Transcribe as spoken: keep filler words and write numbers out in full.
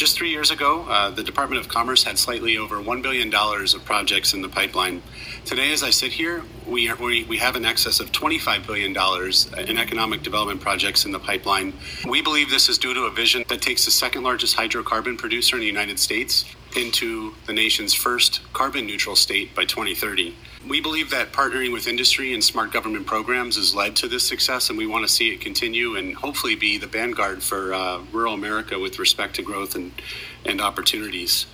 just three years ago, uh, the Department of Commerce had slightly over one billion dollars of projects in the pipeline. Today, as I sit here, we, are, we, we have in excess of twenty-five billion dollars in economic development projects in the pipeline. We believe this is due to a vision that takes the second largest hydrocarbon producer in the United States into the nation's first carbon neutral state by twenty thirty. We believe that partnering with industry and smart government programs has led to this success, and we want to see it continue and hopefully be the vanguard for uh, rural America with respect to growth and, and opportunities.